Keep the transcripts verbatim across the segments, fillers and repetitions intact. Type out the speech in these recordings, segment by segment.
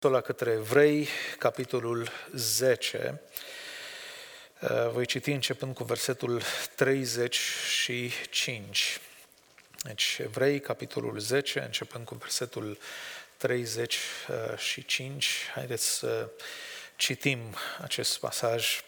La către Evrei, capitolul zece, voi citi începând cu versetul treizeci și cinci. Deci, Evrei, capitolul zece, începând cu versetul treizeci și cinci. Haideți să citim acest pasaj.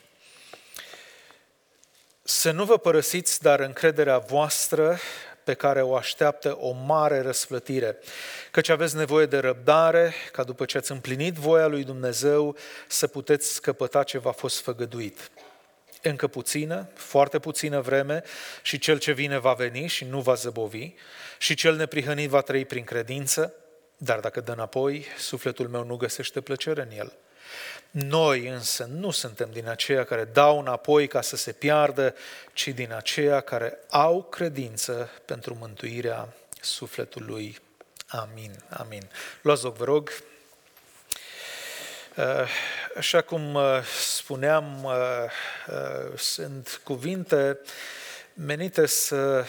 Să nu vă părăsiți, dar încrederea voastră, pe care o așteaptă o mare răsplătire, căci aveți nevoie de răbdare, ca după ce ați împlinit voia lui Dumnezeu, să puteți scăpăta ce v-a fost făgăduit. Încă puțină, foarte puțină vreme, și cel ce vine va veni și nu va zăbovi, și cel neprihănit va trăi prin credință, dar dacă dă înapoi, sufletul meu nu găsește plăcere în el. Noi însă nu suntem din aceia care dau înapoi ca să se piardă, ci din aceia care au credință pentru mântuirea sufletului. Amin, amin. Luați loc, vă rog. Așa cum spuneam, sunt cuvinte menite să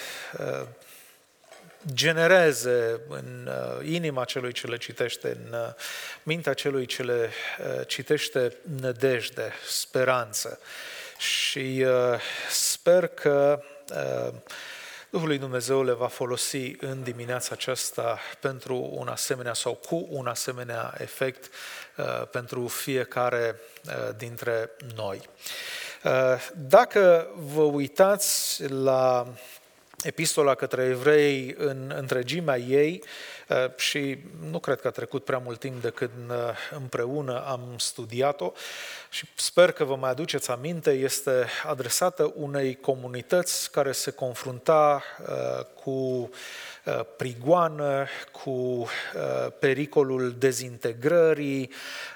genereze în inima celui ce le citește, în mintea celui ce le citește nădejde, speranță. Și sper că Duhul lui Dumnezeu le va folosi în dimineața aceasta pentru un asemenea sau cu un asemenea efect pentru fiecare dintre noi. Dacă vă uitați la Epistola către Evrei în întregimea ei, și nu cred că a trecut prea mult timp de când împreună am studiat-o și sper că vă mai aduceți aminte, este adresată unei comunități care se confrunta cu prigoană, cu pericolul dezintegrării,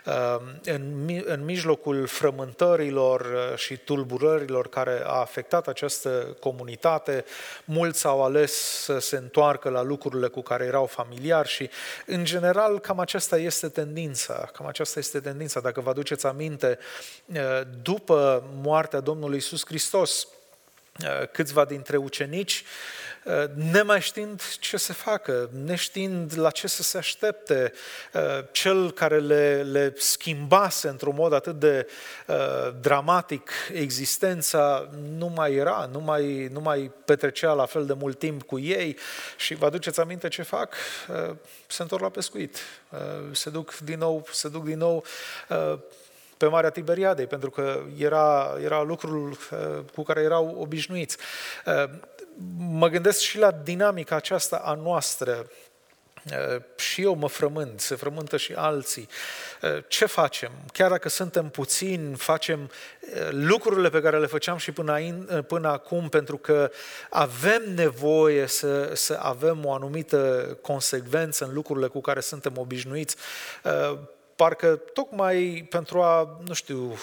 în mijlocul frământărilor și tulburărilor care a afectat această comunitate. Mulți au ales să se întoarcă la lucrurile cu care erau familiari și, în general, cam aceasta este tendința. Cam aceasta este tendința. Dacă vă aduceți aminte, după moartea Domnului Iisus Hristos, câțiva dintre ucenici, nemai știind ce să facă, neștiind la ce să se aștepte, cel care le, le schimbase într-un mod atât de uh, dramatic existența, nu mai era, nu mai, nu mai petrecea la fel de mult timp cu ei și vă aduceți aminte ce fac? Uh, se întorc la pescuit, uh, se duc din nou, se duc din nou uh, pe Marea Tiberiadei, pentru că era, era lucrul uh, cu care erau obișnuiți. Uh, Mă gândesc și la dinamica aceasta a noastră. Și eu mă frământ, se frământă și alții. Ce facem? Chiar dacă suntem puțini, facem lucrurile pe care le făceam și până, până acum, pentru că avem nevoie să, să avem o anumită consecvență în lucrurile cu care suntem obișnuiți. Parcă tocmai pentru a, nu știu,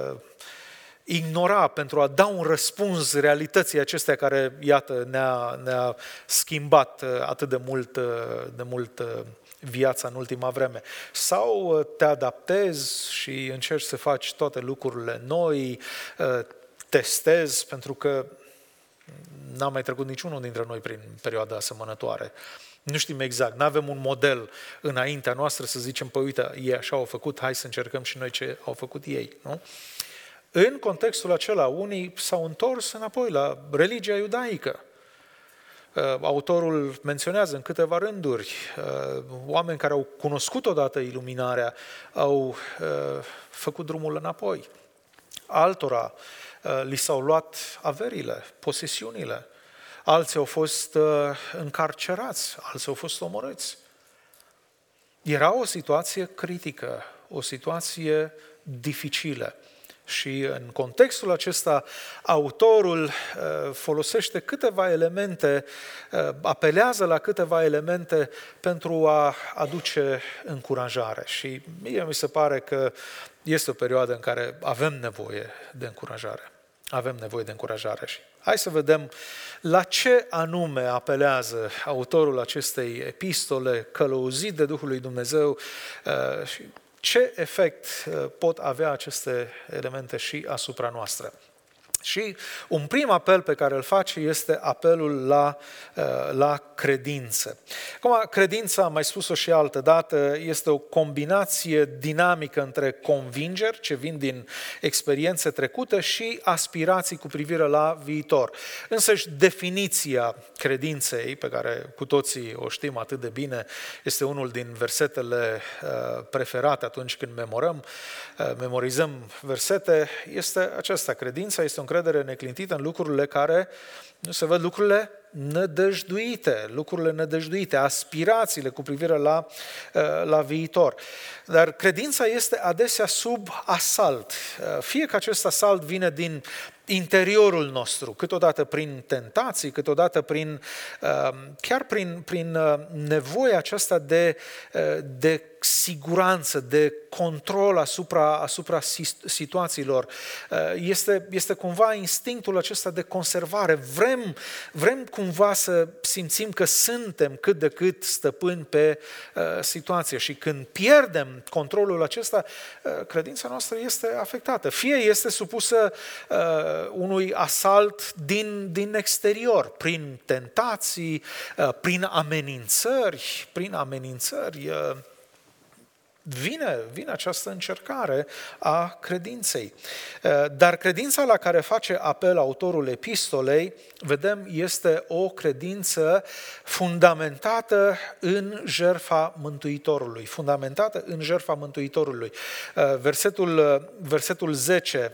ignora, pentru a da un răspuns realității acestea care, iată, ne-a, ne-a schimbat atât de mult, de mult viața în ultima vreme. Sau te adaptezi și încerci să faci toate lucrurile noi, testezi, pentru că n-a mai trecut niciunul dintre noi prin perioada asemănătoare. Nu știm exact, nu avem un model înaintea noastră să zicem, păi uite, ei așa au făcut, hai să încercăm și noi ce au făcut ei, nu? În contextul acela, unii s-au întors înapoi la religia iudaică. Autorul menționează în câteva rânduri oameni care au cunoscut odată iluminarea, au făcut drumul înapoi. Altora li s-au luat averile, posesiunile. Alții au fost încarcerați, alții au fost omorâți. Era o situație critică, o situație dificilă. Și în contextul acesta, autorul folosește câteva elemente, apelează la câteva elemente pentru a aduce încurajare. Și mie mi se pare că este o perioadă în care avem nevoie de încurajare. Avem nevoie de încurajare. Și hai să vedem la ce anume apelează autorul acestei epistole, călăuzit de Duhul lui Dumnezeu, și ce efect pot avea aceste elemente și asupra noastră. Și un prim apel pe care îl face este apelul la, la credință. Acum, credința, am mai spus-o și altă dată, este o combinație dinamică între convingeri ce vin din experiențe trecute și aspirații cu privire la viitor. Însăși definiția credinței, pe care cu toții o știm atât de bine, este unul din versetele preferate atunci când memorăm, memorizăm versete, este aceasta: credința este o încredere neclintită în lucrurile care nu se văd, lucrurile nădăjduite, lucrurile nădăjduite, aspirațiile cu privire la, la viitor. Dar credința este adesea sub asalt. Fie că acest asalt vine din interiorul nostru, câteodată prin tentații, câteodată prin, chiar prin, prin nevoia aceasta de, de siguranță, de control asupra, asupra situațiilor. Este, este cumva instinctul acesta de conservare. Vrem, vrem cumva să simțim că suntem cât de cât stăpâni pe uh, situație și când pierdem controlul acesta, uh, credința noastră este afectată. Fie este supusă uh, unui asalt din, din exterior, prin tentații, uh, prin amenințări, prin amenințări, uh, Vine, vine această încercare a credinței. Dar credința la care face apel autorul epistolei, vedem, este o credință fundamentată în jertfa Mântuitorului. Fundamentată în jertfa Mântuitorului. Versetul, versetul zece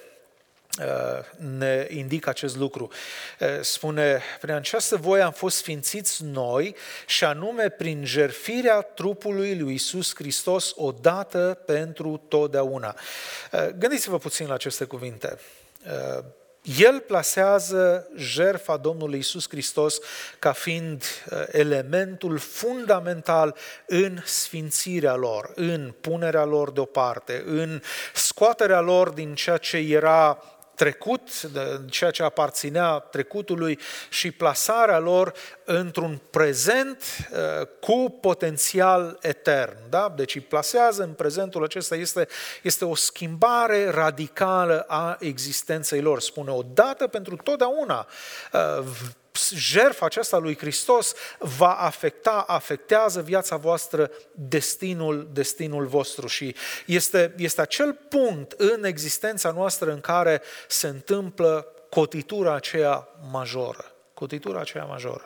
ne indică acest lucru. Spune: prin această voie am fost sfințiți noi, și anume prin jertfirea trupului lui Iisus Hristos odată pentru totdeauna. Gândiți-vă puțin la aceste cuvinte. El plasează jertfa Domnului Iisus Hristos ca fiind elementul fundamental în sfințirea lor, în punerea lor deoparte, în scoaterea lor din ceea ce era trecut, ceea ce aparținea trecutului, și plasarea lor într-un prezent cu potențial etern. Da? Deci îi plasează în prezentul acesta, este, este o schimbare radicală a existenței lor. Spune: odată pentru totdeauna. Jertfa aceasta lui Hristos va afecta, afectează viața voastră, destinul, destinul vostru, și este, este acel punct în existența noastră în care se întâmplă cotitura aceea majoră. Cotitura aceea majoră.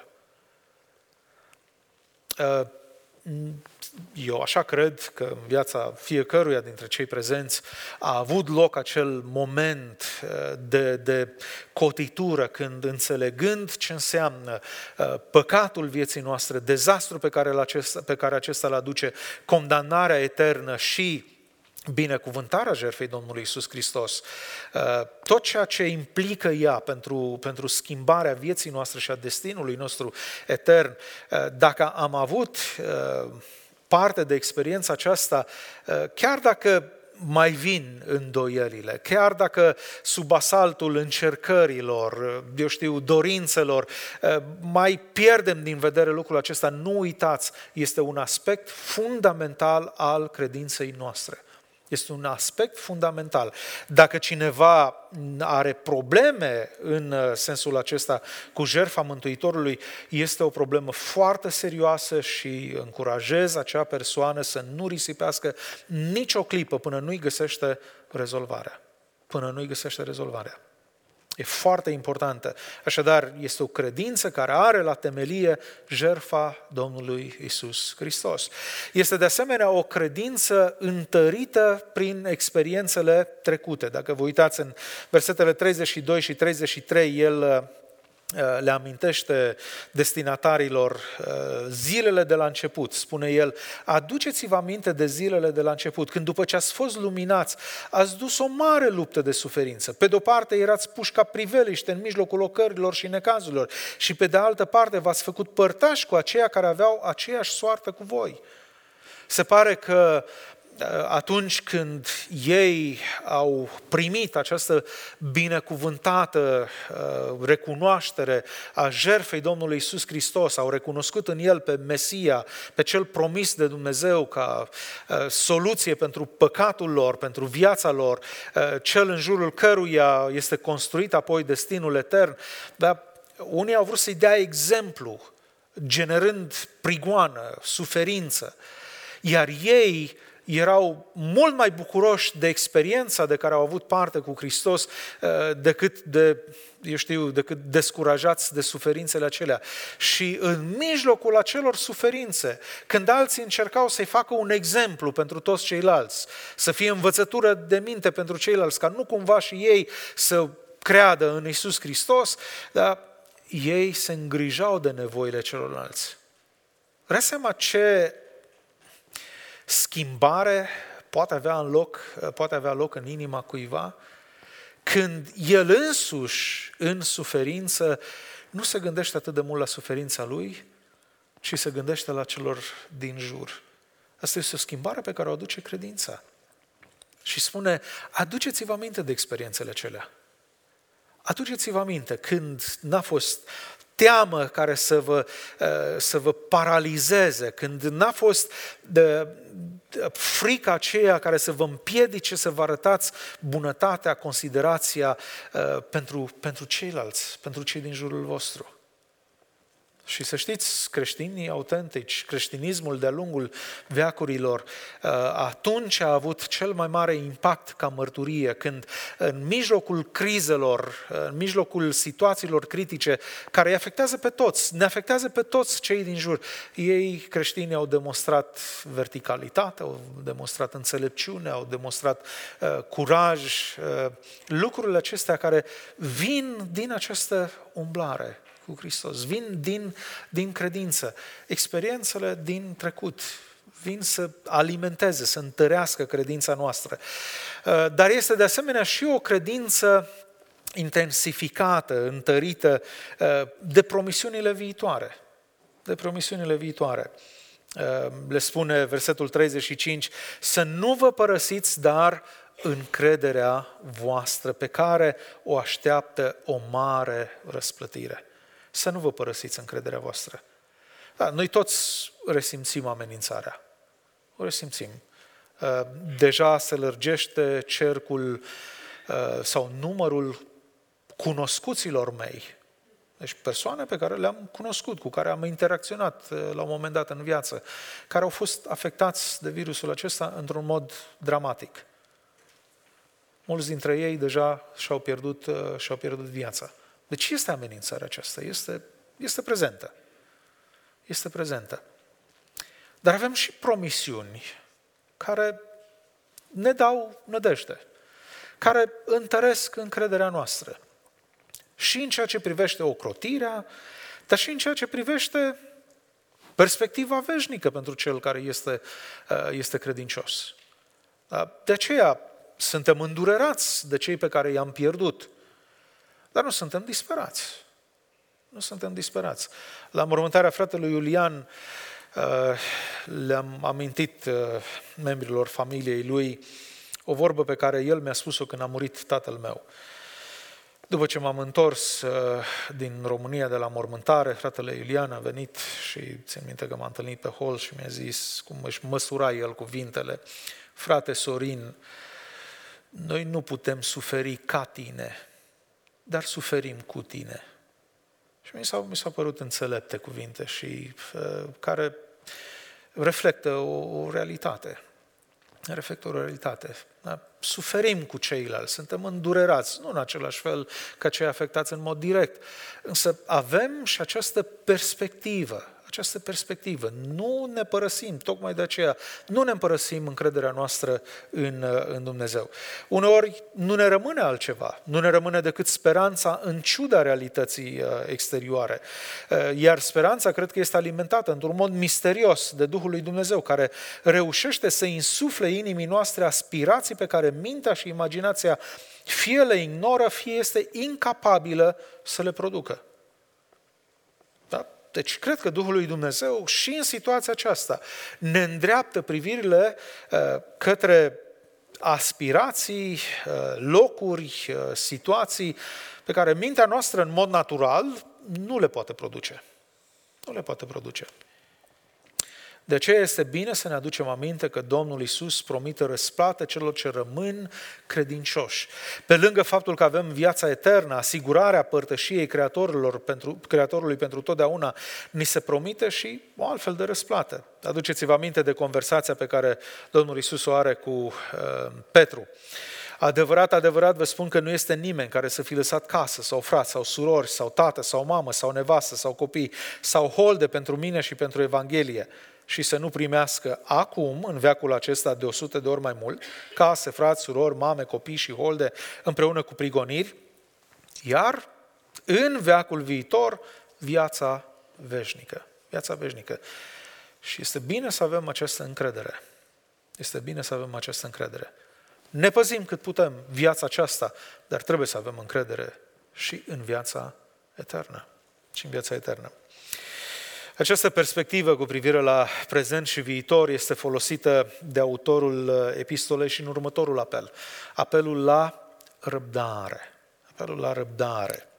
Eu așa cred că în viața fiecăruia dintre cei prezenți a avut loc acel moment de, de cotitură, când, înțelegând ce înseamnă păcatul vieții noastre, dezastru pe care, acesta, pe care acesta îl aduce, condamnarea eternă și binecuvântarea jertfei Domnului Iisus Hristos, tot ceea ce implică ea pentru, pentru schimbarea vieții noastre și a destinului nostru etern, dacă am avut parte de experiența aceasta, chiar dacă mai vin îndoielile, chiar dacă sub asaltul încercărilor, eu știu, dorințelor, mai pierdem din vedere lucrul acesta, nu uitați, este un aspect fundamental al credinței noastre. Este un aspect fundamental. Dacă cineva are probleme în sensul acesta cu jertfa Mântuitorului, este o problemă foarte serioasă și încurajez acea persoană să nu risipească nicio clipă până nu-i găsește rezolvarea. Până nu-i găsește rezolvarea. E foarte importantă. Așadar, este o credință care are la temelie jertfa Domnului Iisus Hristos. Este de asemenea o credință întărită prin experiențele trecute. Dacă vă uitați în versetele treizeci și doi și treizeci și trei, el le amintește destinatarilor zilele de la început. Spune el: aduceți-vă aminte de zilele de la început, când după ce ați fost luminați, ați dus o mare luptă de suferință. Pe de-o parte erați puși ca priveliște în mijlocul ocărilor și necazurilor, și pe de altă parte v-ați făcut părtași cu aceia care aveau aceeași soartă cu voi. Se pare că atunci când ei au primit această binecuvântată recunoaștere a jertfei Domnului Iisus Hristos, au recunoscut în El pe Mesia, pe Cel promis de Dumnezeu ca soluție pentru păcatul lor, pentru viața lor, Cel în jurul căruia este construit apoi destinul etern, dar unii au vrut să-i dea exemplu, generând prigoană, suferință, iar ei erau mult mai bucuroși de experiența de care au avut parte cu Hristos decât de, eu știu, decât descurajați de suferințele acelea. Și în mijlocul acelor suferințe, când alții încercau să-i facă un exemplu pentru toți ceilalți, să fie învățătură de minte pentru ceilalți, ca nu cumva și ei să creadă în Iisus Hristos, dar ei se îngrijau de nevoile celorlalți. Vreau seama ce schimbare poate avea, în loc, poate avea loc în inima cuiva când el însuși, în suferință, nu se gândește atât de mult la suferința lui, ci se gândește la celor din jur. Asta este o schimbare pe care o aduce credința. Și spune, aduceți-vă aminte de experiențele acelea. Aduceți-vă aminte când n-a fost teamă care să vă, să vă paralizeze, când n-a fost de, de frica aceea care să vă împiedice să vă arătați bunătatea, considerația pentru, pentru ceilalți, pentru cei din jurul vostru. Și să știți, creștinii autentici, creștinismul de-a lungul veacurilor, atunci a avut cel mai mare impact ca mărturie, când în mijlocul crizelor, în mijlocul situațiilor critice, care îi afectează pe toți, ne afectează pe toți cei din jur, ei, creștinii, au demonstrat verticalitate, au demonstrat înțelepciune, au demonstrat uh, curaj, uh, lucrurile acestea care vin din această umblare cu Hristos, vin din, din credință, experiențele din trecut, vin să alimenteze, să întărească credința noastră. Dar este de asemenea și o credință intensificată, întărită de promisiunile viitoare. De promisiunile viitoare. Le spune versetul treizeci și cinci, să nu vă părăsiți, dar încrederea voastră, pe care o așteaptă o mare răsplătire. Să nu vă părăsiți încrederea voastră. Da, noi toți resimțim amenințarea. O resimțim. Deja se lărgește cercul sau numărul cunoscuților mei. Deci persoane pe care le-am cunoscut, cu care am interacționat la un moment dat în viață, care au fost afectați de virusul acesta într-un mod dramatic. Mulți dintre ei deja și-au pierdut, și-au pierdut viața. Deci este amenințarea aceasta, este, este prezentă. Este prezentă. Dar avem și promisiuni care ne dau nădejde, care întăresc încrederea noastră. Și în ceea ce privește ocrotirea, dar și în ceea ce privește perspectiva veșnică pentru cel care este, este credincios. De aceea suntem îndurerați de cei pe care i-am pierdut. Dar nu suntem disperați. Nu suntem disperați. La mormântarea fratelui Iulian le-am amintit membrilor familiei lui o vorbă pe care el mi-a spus-o când a murit tatăl meu. După ce m-am întors din România de la mormântare, fratele Iulian a venit și țin minte că m-a întâlnit pe hol și mi-a zis, cum își măsura el cuvintele, frate Sorin, noi nu putem suferi ca tine, dar suferim cu tine. Și mi s-au, mi s-au părut înțelepte cuvinte și uh, care reflectă o, o realitate. Reflectă o realitate. Da? Suferim cu ceilalți, suntem îndurerați, nu în același fel ca cei afectați în mod direct, însă avem și această perspectivă, această perspectivă. Nu ne părăsim, tocmai de aceea, nu ne părăsim încrederea noastră în, în Dumnezeu. Uneori nu ne rămâne altceva, nu ne rămâne decât speranța în ciuda realității exterioare. Iar speranța cred că este alimentată într-un mod misterios de Duhul lui Dumnezeu, care reușește să insufle inimii noastre aspirații pe care mintea și imaginația fie le ignoră, fie este incapabilă să le producă. Da? Deci cred că Duhul lui Dumnezeu și în situația aceasta ne îndreaptă privirile către aspirații, locuri, situații pe care mintea noastră în mod natural nu le poate produce. Nu le poate produce. De aceea este bine să ne aducem aminte că Domnul Iisus promite răsplată celor ce rămân credincioși. Pe lângă faptul că avem viața eternă, asigurarea părtășiei Creatorilor pentru, Creatorului pentru totdeauna, ni se promite și o altfel de răsplată. Aduceți-vă aminte de conversația pe care Domnul Iisus o are cu uh, Petru. Adevărat, adevărat vă spun că nu este nimeni care să fi lăsat casă sau frați sau surori sau tată sau mamă sau nevastă sau copii sau holde pentru mine și pentru Evanghelie și să nu primească acum, în veacul acesta, de o sută de ori mai mult, case, frați, surori, mame, copii și holde, împreună cu prigoniri, iar în veacul viitor, viața veșnică. Viața veșnică. Și este bine să avem această încredere. Este bine să avem această încredere. Ne păzim cât putem viața aceasta, dar trebuie să avem încredere și în viața eternă. Și în viața eternă. Această perspectivă cu privire la prezent și viitor este folosită de autorul epistolei și în următorul apel. Apelul la răbdare. Apelul la răbdare.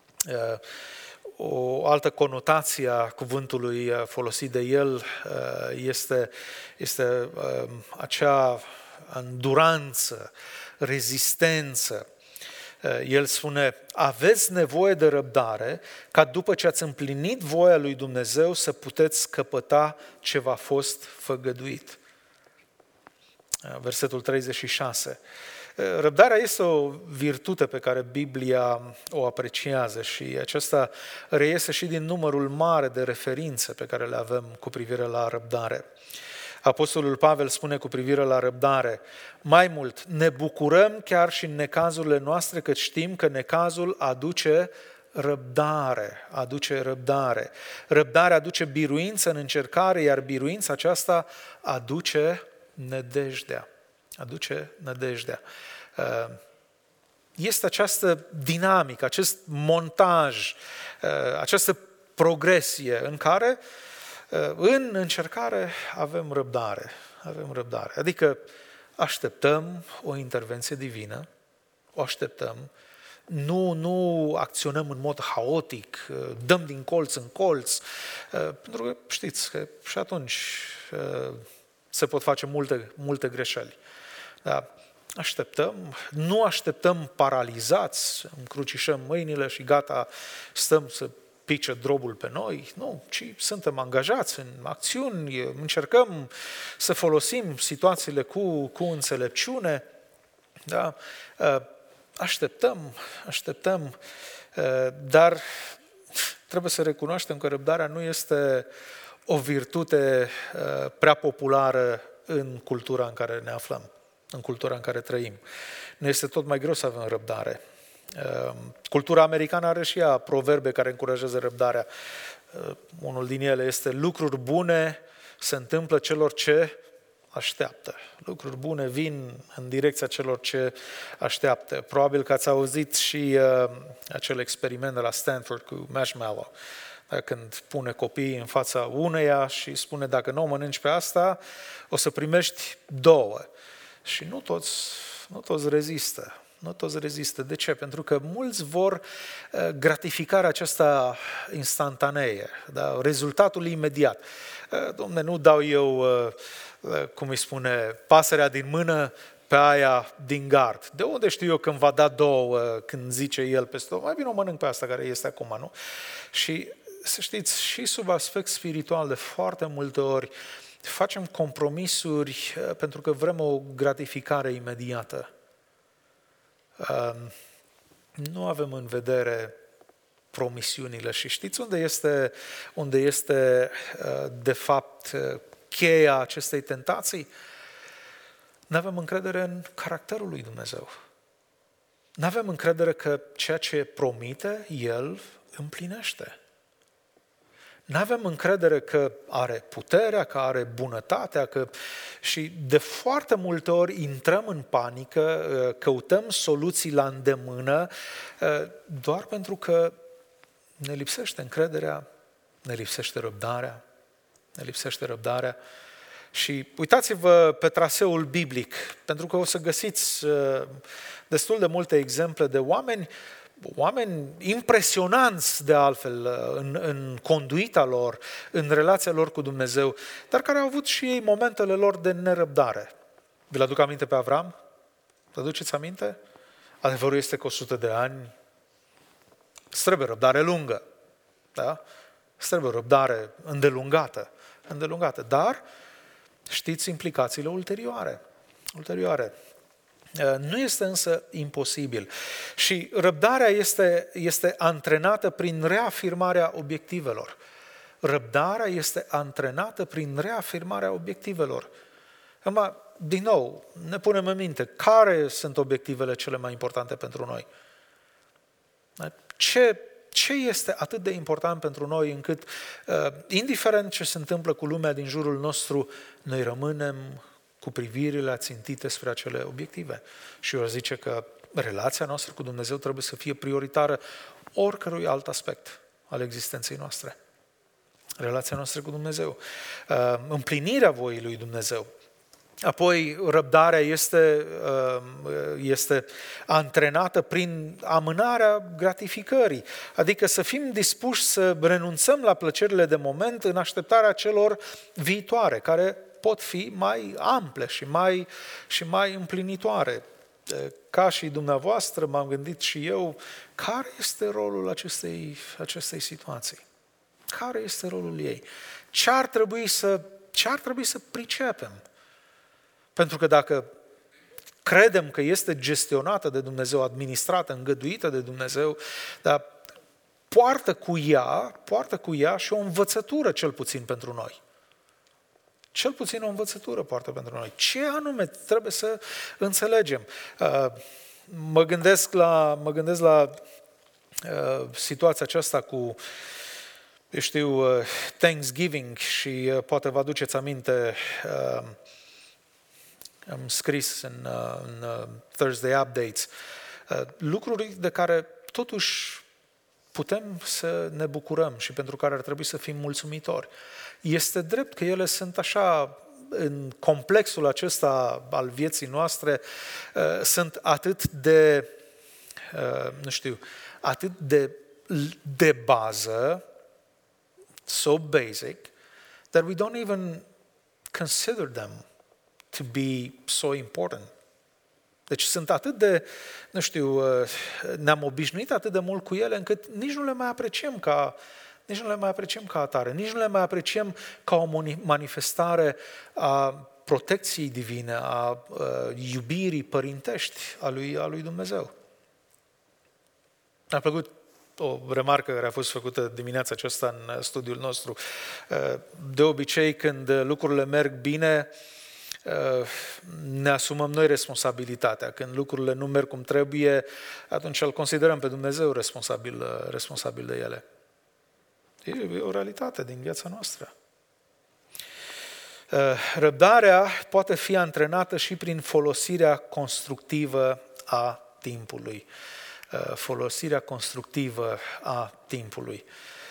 O altă conotație a cuvântului folosit de el este, este acea înduranță, rezistență. El spune, aveți nevoie de răbdare ca după ce ați împlinit voia lui Dumnezeu să puteți căpăta ce v-a fost făgăduit. Versetul treizeci și șase. Răbdarea este o virtute pe care Biblia o apreciază și aceasta reiese și din numărul mare de referințe pe care le avem cu privire la răbdare. Apostolul Pavel spune cu privire la răbdare, mai mult, ne bucurăm chiar și în necazurile noastre, că știm că necazul aduce răbdare, aduce răbdare. Răbdare aduce biruință în încercare, iar biruința aceasta aduce nădejdea. Aduce nădejdea. Este această dinamică, acest montaj, această progresie în care în încercare avem răbdare, avem răbdare. Adică așteptăm o intervenție divină, o așteptăm, nu, nu acționăm în mod haotic, dăm din colț în colț, pentru că știți că și atunci se pot face multe, multe greșeli. Da. Așteptăm, nu așteptăm paralizați, încrucișăm mâinile și gata, stăm să pice drobul pe noi, nu, ci suntem angajați în acțiuni, încercăm să folosim situațiile cu, cu înțelepciune, da? Așteptăm, așteptăm, dar trebuie să recunoaștem că răbdarea nu este o virtute prea populară în cultura în care ne aflăm, în cultura în care trăim. Ne este tot mai greu să avem răbdare. Cultura americană are și ea proverbe care încurajează răbdarea. Unul din ele este lucruri bune se întâmplă celor ce așteaptă. Lucruri bune vin în direcția celor ce așteaptă. Probabil că ați auzit și uh, acel experiment de la Stanford cu marshmallow. Când pune copiii în fața uneia și spune dacă nu o mănânci pe asta, o să primești două. Și nu toți, nu toți rezistă. Nu toți rezistă. De ce? Pentru că mulți vor gratificarea aceasta instantanee, da? Rezultatul imediat. Dom'le, nu dau eu, cum îi spune, pasărea din mână pe aia din gard. De unde știu eu când va da două, când zice el peste două? Mai bine o mănânc pe asta care este acum, nu? Și să știți, și sub aspect spiritual, de foarte multe ori facem compromisuri pentru că vrem o gratificare imediată. Nu avem în vedere promisiunile și știți unde este, unde este de fapt cheia acestei tentații? Nu avem încredere în caracterul lui Dumnezeu. Nu avem încredere că ceea ce promite, El împlinește. Nu avem încredere că are puterea, că are bunătatea, că... și de foarte multe ori intrăm în panică, căutăm soluții la îndemână, doar pentru că ne lipsește încrederea ne lipsește răbdarea, ne lipsește răbdarea. Și uitați-vă pe traseul biblic, pentru că o să găsiți destul de multe exemple de oameni, oameni impresionanți de altfel în, în conduita lor, în relația lor cu Dumnezeu, dar care au avut și ei momentele lor de nerăbdare. Vi-l aduc aminte pe Avram? Vă aduceți aminte? Adevărul este că o sută de ani îți trebuie răbdare lungă, da? Îți trebuie răbdare îndelungată, îndelungată, dar știți implicațiile ulterioare. ulterioare. Nu este însă imposibil. Și răbdarea este, este antrenată prin reafirmarea obiectivelor. Răbdarea este antrenată prin reafirmarea obiectivelor. Acum, din nou, ne punem în minte, care sunt obiectivele cele mai importante pentru noi? Ce, ce este atât de important pentru noi încât, indiferent ce se întâmplă cu lumea din jurul nostru, noi rămânem cu privirile ațintite spre acele obiective. Și eu zice că relația noastră cu Dumnezeu trebuie să fie prioritară oricărui alt aspect al existenței noastre. Relația noastră cu Dumnezeu. Împlinirea voii lui Dumnezeu. Apoi, răbdarea este, este antrenată prin amânarea gratificării, adică să fim dispuși să renunțăm la plăcerile de moment în așteptarea celor viitoare, care pot fi mai ample și mai, și mai împlinitoare. Ca și dumneavoastră, m-am gândit și eu, care este rolul acestei, acestei situații? Care este rolul ei? Ce ar trebui să, ce ar trebui să pricepem? Pentru că dacă credem că este gestionată de Dumnezeu, administrată, îngăduită de Dumnezeu, dar poartă cu ea, poartă cu ea și o învățătură cel puțin pentru noi. Cel puțin o învățătură poartă pentru noi. Ce anume trebuie să înțelegem? Mă gândesc la, mă gândesc la situația aceasta cu, eu știu, Thanksgiving și poate vă aduceți aminte, am scris în, în Thursday Updates, lucruri de care totuși putem să ne bucurăm și pentru care ar trebui să fim mulțumitori. Este drept că ele sunt așa, în complexul acesta al vieții noastre, sunt atât de, nu știu, atât de, de bază, so basic, that we don't even consider them to be so important. Deci sunt atât de, nu știu, ne-am obișnuit atât de mult cu ele încât nici nu le mai apreciem ca, nici nu le mai apreciem ca atare, nici nu le mai apreciem ca o manifestare a protecției divine, a iubirii părintești a lui, a lui Dumnezeu. Mi-a plăcut o remarcă care a fost făcută dimineața aceasta în studiul nostru. De obicei, când lucrurile merg bine, ne asumăm noi responsabilitatea. Când lucrurile nu merg cum trebuie, atunci îl considerăm pe Dumnezeu responsabil, responsabil de ele. E o realitate din viața noastră. Răbdarea poate fi antrenată și prin folosirea constructivă a timpului. Folosirea constructivă a timpului.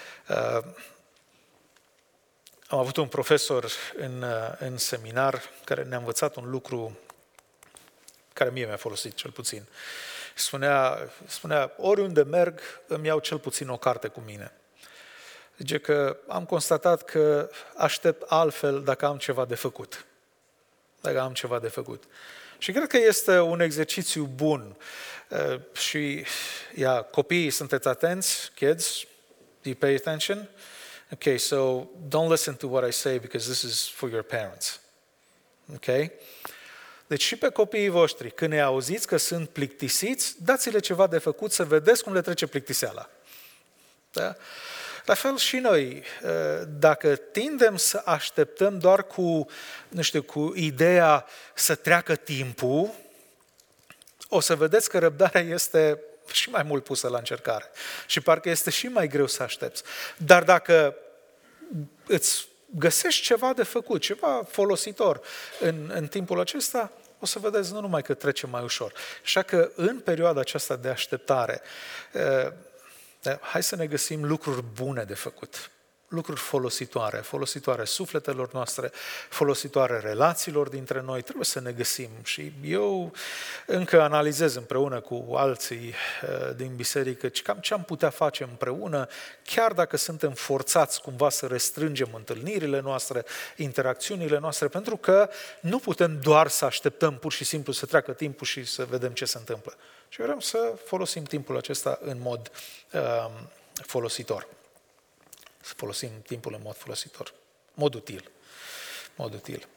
Am avut un profesor în, în seminar care ne-a învățat un lucru care mie mi-a folosit cel puțin. Spunea, spunea, oriunde merg îmi iau cel puțin o carte cu mine. Zice că am constatat că aștept altfel dacă am ceva de făcut. Dacă am ceva de făcut. Și cred că este un exercițiu bun. Și, ia, copiii, sunteți atenți? Kids, do you pay attention? Okay, so don't listen to what I say because this is for your parents. Okay? Deci și pe copiii voștri, când ne auziți că sunt plictisiți, dați-le ceva de făcut să vedeți cum le trece plictiseala. Da? La fel și noi, dacă tindem să așteptăm doar cu, nu știu, cu ideea să treacă timpul, o să vedeți că răbdarea este și mai mult pusă la încercare. Și parcă este și mai greu să aștepți. Dar dacă îți găsești ceva de făcut, ceva folositor în, în timpul acesta, o să vedeți nu numai că trece mai ușor. Așa că în perioada aceasta de așteptare, hai să ne găsim lucruri bune de făcut. lucruri folositoare, folositoare sufletelor noastre, folositoare relațiilor dintre noi, trebuie să ne găsim. Și eu încă analizez împreună cu alții din biserică cam ce am putea face împreună, chiar dacă suntem forțați cumva să restrângem întâlnirile noastre, interacțiunile noastre, pentru că nu putem doar să așteptăm pur și simplu să treacă timpul și să vedem ce se întâmplă. Și vrem să folosim timpul acesta în mod uh, folositor. Să folosim timpul în mod folositor, mod util. Mod util.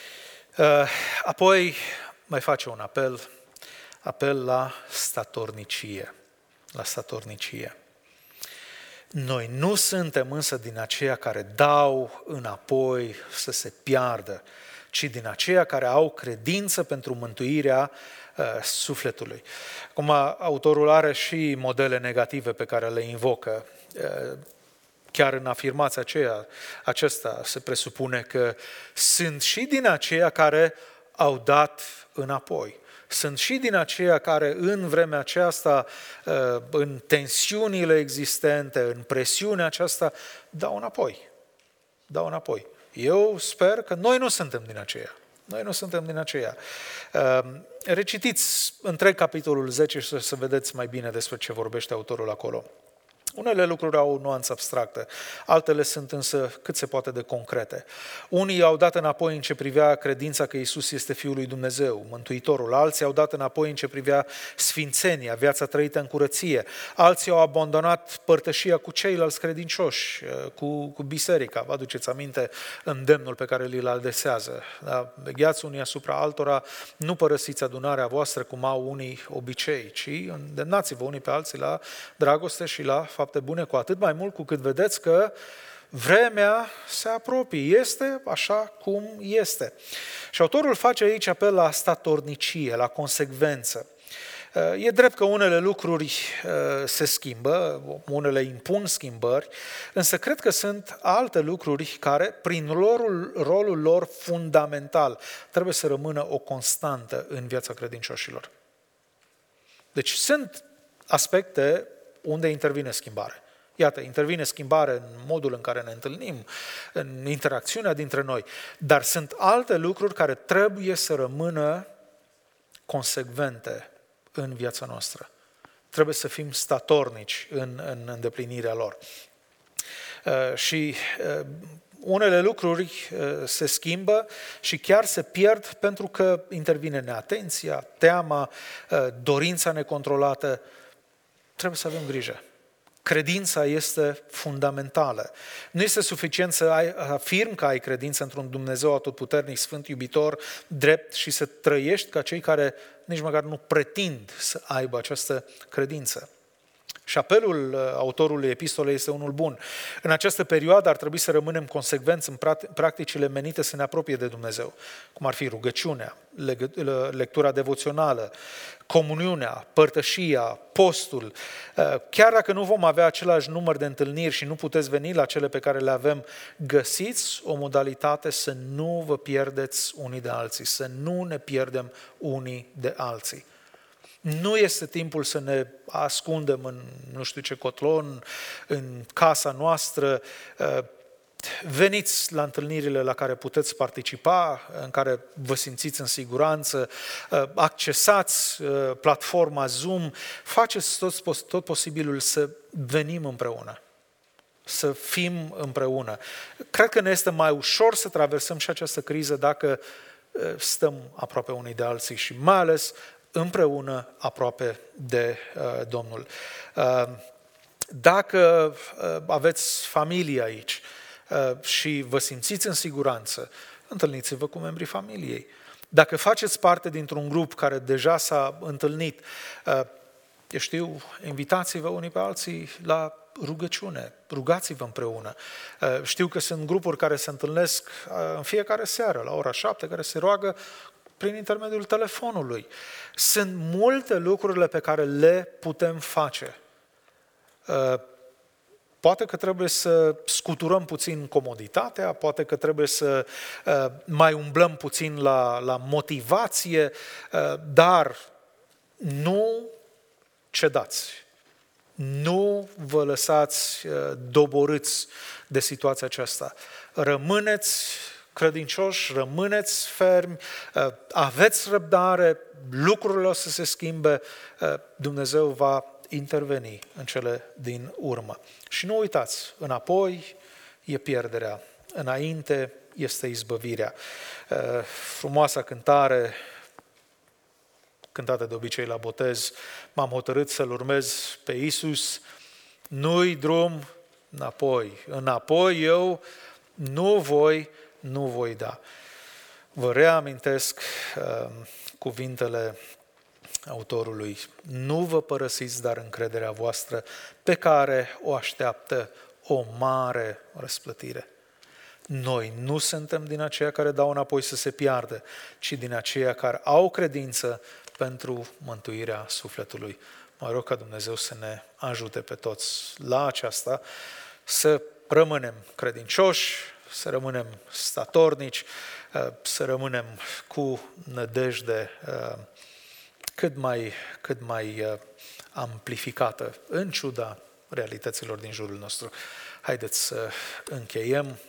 Apoi mai face un apel, apel la statornicie. La statornicie. Noi nu suntem însă din aceia care dau înapoi să se piardă, ci din aceia care au credință pentru mântuirea uh, sufletului. Acum, autorul are și modele negative pe care le invocă. Uh, Chiar în afirmația aceea, acesta se presupune că sunt și din aceia care au dat înapoi. Sunt și din aceia care în vremea aceasta, în tensiunile existente, în presiunea aceasta, dau înapoi. Dau înapoi. Eu sper că noi nu suntem din aceia. Noi nu suntem din aceia. Recitiți întreg capitolul zece și să vedeți mai bine despre ce vorbește autorul acolo. Unele lucruri au o nuanță abstractă, altele sunt însă cât se poate de concrete. Unii au dat înapoi în ce privea credința că Iisus este Fiul lui Dumnezeu, Mântuitorul. Alții au dat înapoi în ce privea sfințenia, viața trăită în curăție. Alții au abandonat părtășia cu ceilalți credincioși, cu, cu biserica. Vă aduceți aminte îndemnul pe care li-l adesează. Da? Vegheați unii asupra altora, nu părăsiți adunarea voastră cum au unii obicei, ci îndemnați-vă unii pe alții la dragoste și la fapte bune, cu atât mai mult cu cât vedeți că vremea se apropie, este așa cum este. Și autorul face aici apel la statornicie, la consecvență. E drept că unele lucruri se schimbă, unele impun schimbări, însă cred că sunt alte lucruri care, prin rolul, rolul lor fundamental, trebuie să rămână o constantă în viața credincioșilor. Deci sunt aspecte unde intervine schimbare. Iată, intervine schimbare în modul în care ne întâlnim, în interacțiunea dintre noi, dar sunt alte lucruri care trebuie să rămână consecvente în viața noastră. Trebuie să fim statornici în, în îndeplinirea lor. Uh, și uh, unele lucruri uh, se schimbă și chiar se pierd pentru că intervine neatenția, teama, uh, dorința necontrolată. Trebuie să avem grijă. Credința este fundamentală. Nu este suficient să ai, afirmi că ai credință într-un Dumnezeu atotputernic, sfânt, iubitor, drept și să trăiești ca cei care nici măcar nu pretind să aibă această credință. Și apelul autorului epistolei este unul bun. În această perioadă ar trebui să rămânem consecvenți în practicile menite să ne apropie de Dumnezeu, cum ar fi rugăciunea, lectura devoțională, comuniunea, părtășia, postul. Chiar dacă nu vom avea același număr de întâlniri și nu puteți veni la cele pe care le avem, găsiți o modalitate să nu vă pierdeți unii de alții, să nu ne pierdem unii de alții. Nu este timpul să ne ascundem în nu știu ce cotlon, în casa noastră. Veniți la întâlnirile la care puteți participa, în care vă simțiți în siguranță, accesați platforma Zoom, faceți tot, tot posibilul să venim împreună, să fim împreună. Cred că ne este mai ușor să traversăm și această criză dacă stăm aproape unii de alții și mai ales împreună aproape de uh, Domnul. Uh, dacă uh, aveți familie aici uh, și vă simțiți în siguranță, întâlniți-vă cu membrii familiei. Dacă faceți parte dintr-un grup care deja s-a întâlnit, uh, eu știu, invitați-vă unii pe alții la rugăciune, rugați-vă împreună. Uh, știu că sunt grupuri care se întâlnesc uh, în fiecare seară, la ora șapte, care se roagă prin intermediul telefonului. Sunt multe lucrurile pe care le putem face. Poate că trebuie să scuturăm puțin comoditatea, poate că trebuie să mai umblăm puțin la, la motivație, dar nu cedați. Nu vă lăsați doborâți de situația aceasta. Rămâneți credincioși, rămâneți fermi, aveți răbdare, lucrurile o să se schimbe, Dumnezeu va interveni în cele din urmă. Și nu uitați, înapoi e pierderea, înainte este izbăvirea. Frumoasa cântare cântată de obicei la botez, m-am hotărât să-L urmez pe Iisus, nu-i drum înapoi, înapoi eu nu voi, nu voi da. Vă reamintesc uh, cuvintele autorului, nu vă părăsiți, dar încrederea voastră, pe care o așteaptă o mare răsplătire. Noi nu suntem din aceia care dau înapoi să se piardă, ci din aceia care au credință pentru mântuirea sufletului. Mă rog ca Dumnezeu să ne ajute pe toți la aceasta, să rămânem credincioși, să rămânem statornici, să rămânem cu nădejde cât mai, cât mai amplificată, în ciuda realităților din jurul nostru. Haideți să încheiem.